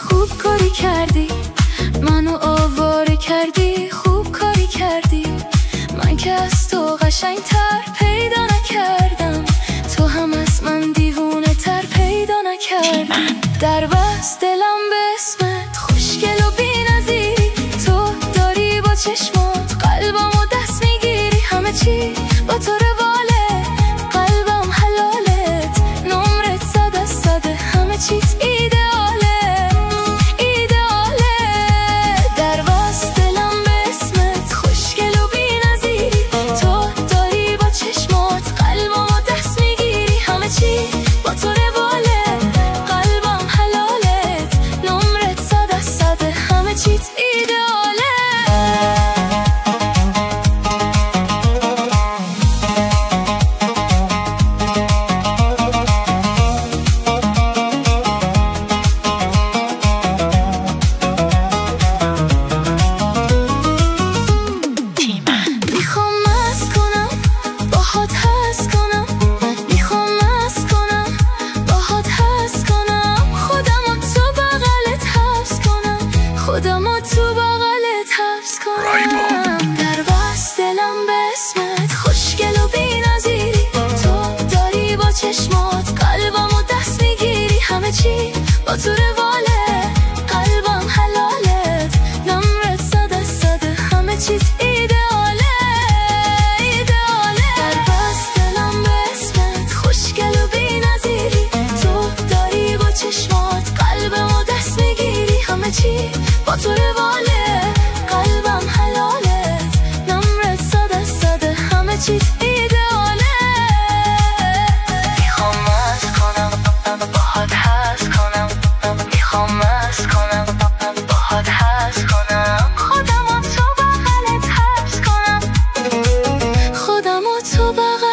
خوب کاری کردی، منو آواره کردی، خوب کاری کردی. من که از تو قشنگ‌تر پیدا نکردم، تو هم از من دیوونه تر پیدا نکردی. در بست دلم به اسمت خوشگل و بی‌نظیری، تو داری با چشمات قلبمو دست میگیری. همه چی با تو رواله، قلبم حلالت، نمرت 100 از 100، همه چیت ایدئاله ایدئاله. در بست دلم به اسمت خوشگل و بی‌نظیری، تو داری با چشمات قلبمو دست میگیری. همه چی با تو رواله، قلبم حلالت، نمرت 100 از 100، همه چیت ایدئاله. میخوام مست کنم باهات هست کنم، میخوام مست کنم باهات هست کنم. خودمو تو بغلت حبس کنم، خودمو تو بغلت حبس کنم. در بست دلم به اسمت خوشگل و بی‌نظیری، تو داری با چشمات قلبمو دست میگیری. همه چی با تو رواله، قلبم حلالت، نمرت 100 از 100، همه چیت ایدئاله ایدئاله. در بست دلم به اسمت خوشگل و بی‌نظیری، تو داری با چشمات قلبمو دست میگیری. همه چی با تو رواله، قلبم حلالت، نمرت 100 از 100، همه چیت ایدئاله. میخوام مست کنم باهات هست کنم، میخوام مست کنم باهات هست کنم. خودمو تو بغلت حبس کنم، خودمو تو بغلت